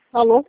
Alô?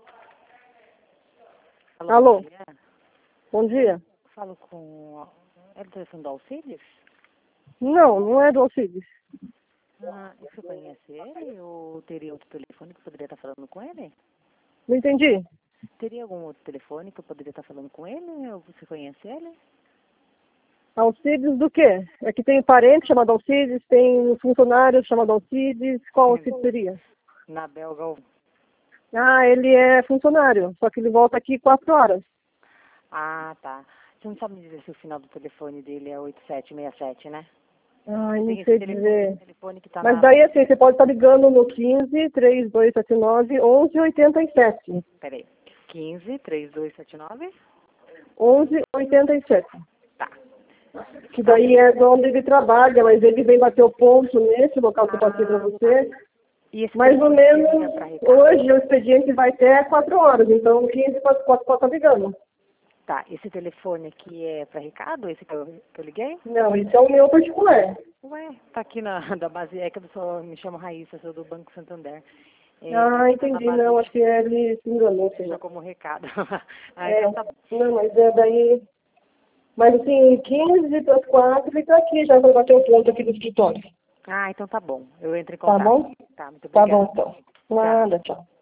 Alô, Alô? bom dia. Bom dia. Falo com... É do telefone do Alcides? Não, não é do Alcides. Ah, e você conhece ele ou teria outro telefone que eu poderia estar falando com ele? Não entendi. Teria algum outro telefone que eu poderia estar falando com ele ou você conhece ele? Alcides do quê? É que tem parente chamado Alcides, tem funcionário chamado Alcides. Qual Alcides seria? Na Belga. Ah, ele é funcionário, só que ele volta aqui 4 horas. Ah, tá. Você não sabe me dizer se o final do telefone dele é 8767, né? Ai, não Tem esse sei telefone, dizer. telefone que tá Mas na... daí assim, você pode estar ligando no 15 3279 1187. Peraí. 15-3279? 1187. Tá. Que daí é de onde ele trabalha, mas ele vem bater o ponto nesse local que eu passei para você. E esse Mais ou telefone seria menos, para recado? hoje o expediente vai até 4 horas, então 15 pode estar ligando. Tá. Esse telefone aqui é para recado? Esse que eu liguei? Não, isso é o meu particular. Ué, tá aqui na da base, é que eu sou, me chamo Raíssa, sou do Banco Santander. É, tá Ah, aqui na entendi, base, não, acho que ele se enganou, sei deixa lá. como recado. Ah, É, então tá bom. não, mas é daí... Mas assim, 15 para as 4 ele está aqui já para bater o ponto aqui do escritório. Ah, então tá bom. Eu entro em Tá contato. bom? Tá, muito Tá bom obrigada. então. Tchau. Nada, tchau.